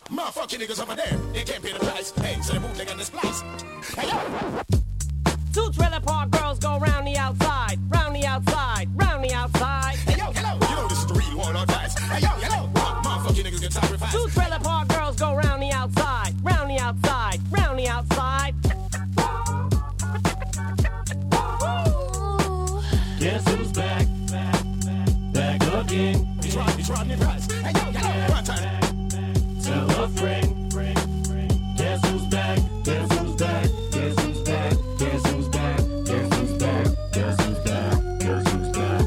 Motherfucking niggas over there, they can't pay the price. Hey, so they move, they got this place. Hey, yo! Two trailer park girls go round the outside, round the outside, round the outside. Hey, yo, hello! You know this is the real one on ties. Hey, yo, hello! Motherfucking niggas get sacrificed. Two trailer park girls go round the outside, round the outside, round the outside. Guess who's back? Back again. He's riding the price. Hey, yo, hello! One time. Tell a friend. Guess who's back? Guess who's back? Guess who's back? Guess who's back? Guess who's back? Guess who's back? Guess who's back?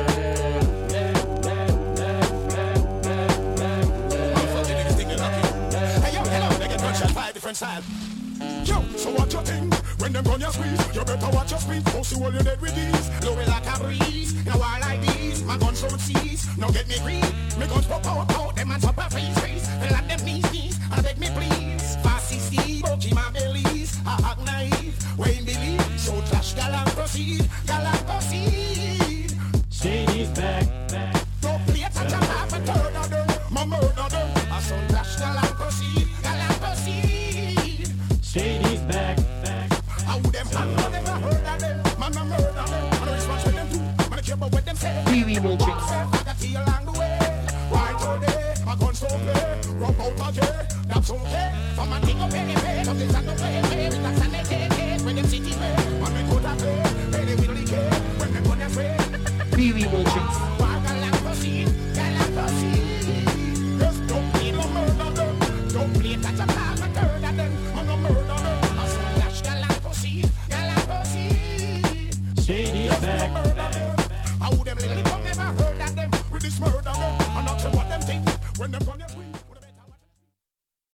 Motherfucking niggas think they're lucky. Hey, yo, hello! They get gunshot 5 different styles. Yo, so what you think? When them gun you squeeze, you better watch your speed. Don't see all you dead with these. Blow me like a breeze. Now I like these. My guns don't seize. Now get me green. Me guns pop out. Them hands up a freeze. Fill up them knees. I beg me please. Fast 60. Pokey my bellies. I hack knife. Wayne believe. So trash galang proceed. Galang proceed. Shady's back. Don't play it such a half a third of them. My murder them. I so trash galang proceed. Galang proceed. Shady's back. How them I never heard of them. Man, I murder them. I know it's what them do. Man, I care about what them say. Pee-wee Matrix. I got tea along the way. Why today? My guns don't play. Rock out again. That's okay. For my thing up anyway. Some things I don't play. Relax and they take it. When them city way. Man, we go that way. Hey, they really care. When them go that way. Pee-wee Matrix. Why galang proceed? Galang proceed. Just don't play no murder them. Don't play that a half a third of them. Man, I murder them. I so flash galang proceed. Galang proceed. Shady's back. How them little never heard of them with this murder them. I'm not sure what them think when them gonna